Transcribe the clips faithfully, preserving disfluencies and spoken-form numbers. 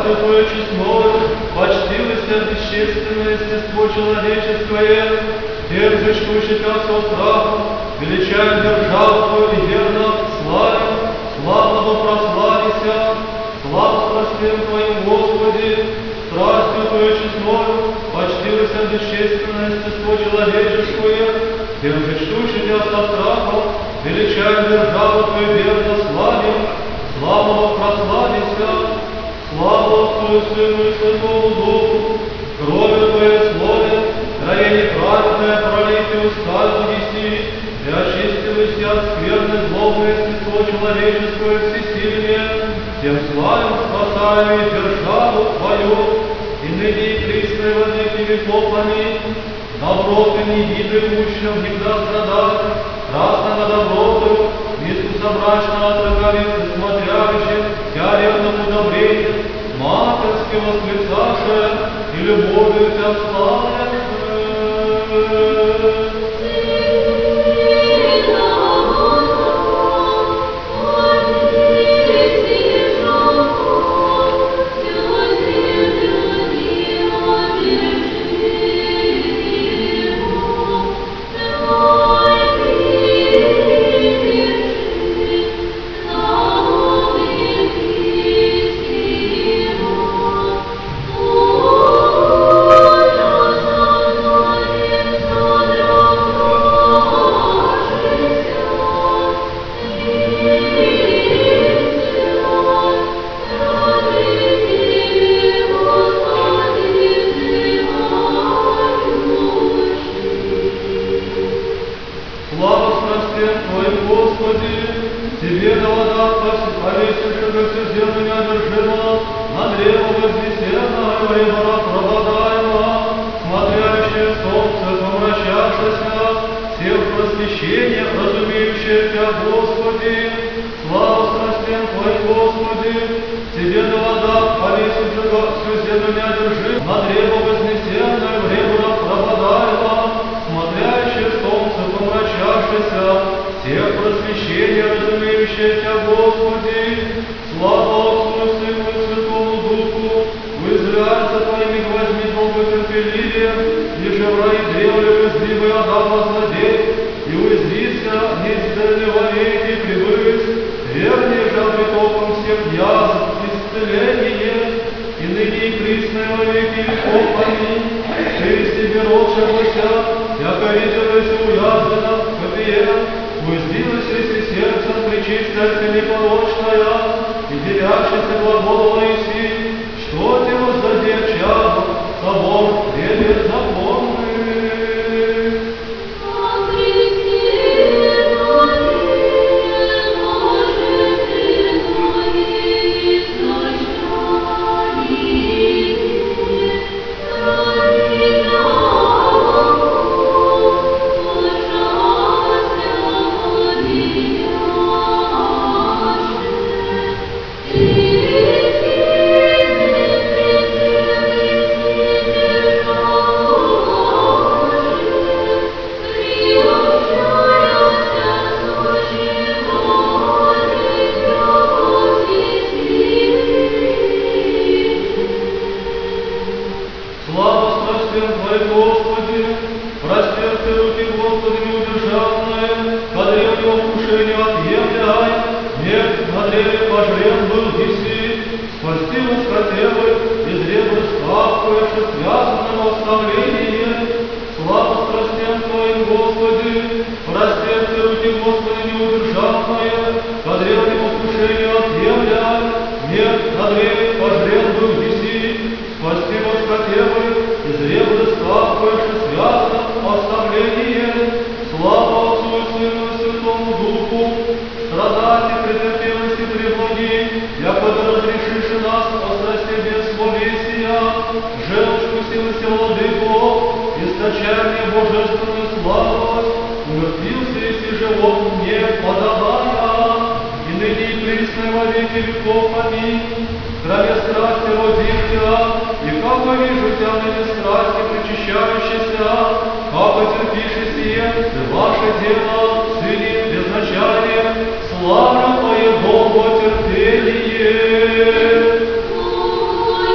Святое честное, почтилось бесчестное естество человеческое, тем же, что считал со страхом, величаем державу Твою и верно славим, славного прославися, славу страстям Твоим, Господи, страстью Твою честную, почтилось бесчестное естество человеческое, тем же, что считал со страхом, величаем державу Твою верно славим, славного прославися, славу Отцу и Сыну и Святому Духу, кровью Твоей слове, троение праведное пролитие усталу неси, и очистилось от скверны злобное естество человеческое всесильное, тем славим, спасаем и державу Твою, и ныне и пресной во веки веков. Аминь. Доброты не виды мучным, никогда страдать, красного доброту, Иисуса брачного отроговицы, смотрящих, вся ревному удобрение, матерски восклицавшая и любовью Тебя славящая. Слава Твое, Богу, терпение.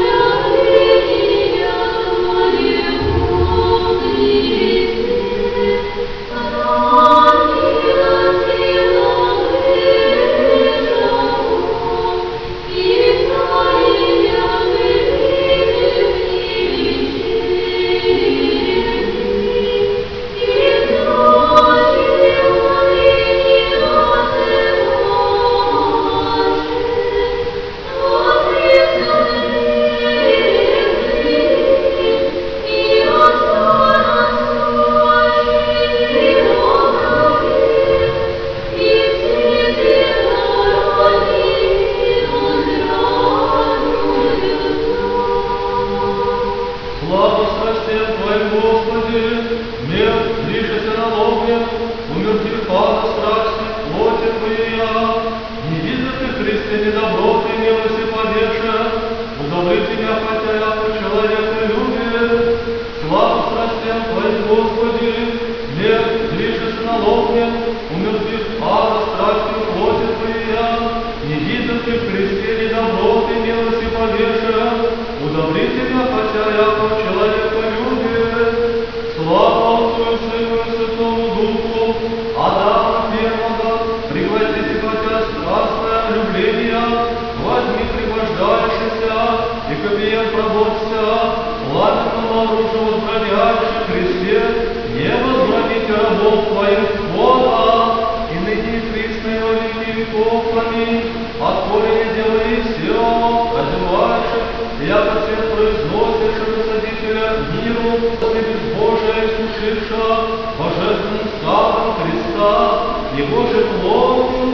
истине доброты и милости поддержа, удовлетворите меня, хотя я по человеку любит. Слава страстям Твоим, Господи, мир, движется на ловне, умертвив ада страстью плоти Твоя, не видел Ты в Христе ни доброты и милости поддержа, удовлетворите меня, хотя я по человеку любит. Слава Отцу и Сыну и Святому Духу, Адама первого, пригласите, хотя страстное влюбление, возьми пригвождающийся, и копием пробудься, пламенному оружию возбраняющий Христе, не возбраните рабов Твоих Бога, и ныне и присно и во веки веков, аминь. Отколи не делай все, одевающих, яко всех произносишь Рассадителя миру, после безбожия слушивша, божественным ставом Христа, Его же плотью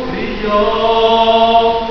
приял.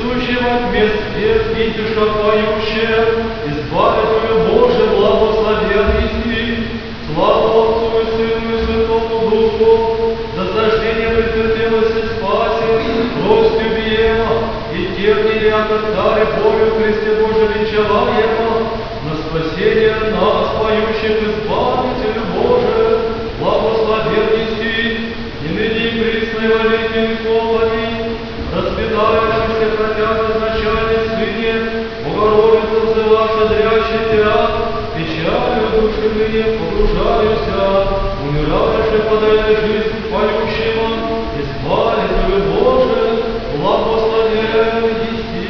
Везде, видишь, как поющее, избавит ее Боже благословение. нас, поющих Избавителю Божий, благословен еси, и ныне и присно и во веки веков. Аминь. Распятающийся хотя бы изначальной Сыне, Богородица взываша дрящий тебя, печалью души ныне погружаюся, умираешь и подай жизнь поющего, Избавителю Божий, благословен еси.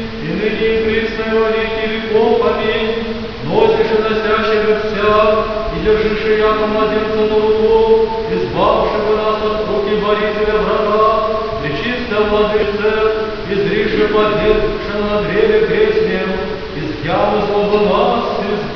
Носишь и носящих вся и держишь яко младенца на руку, избавшего нас от руки борителя врага, пречистая владыце, изрише поддержана на древе крестнем, из ямы злобы нас, из